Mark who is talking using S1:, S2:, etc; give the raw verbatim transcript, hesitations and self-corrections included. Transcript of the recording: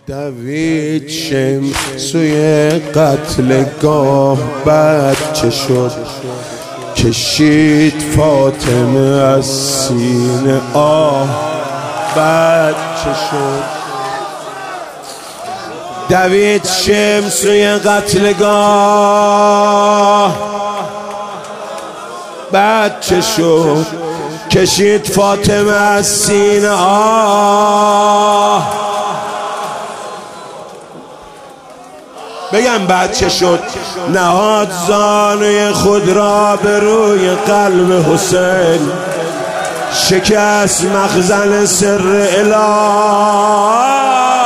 S1: دوید شمس سوی قتلگاه، بعد چه شد کشید فاطمه از سینه آه، بعد چه شد دوید شمس سوی قتلگاه، بعد چه شد کشید فاطمه از سینه آه. بگم بعد چه شد؟ نهاد زانوی خود را به روی قلب حسین، شکست مخزن سر اله.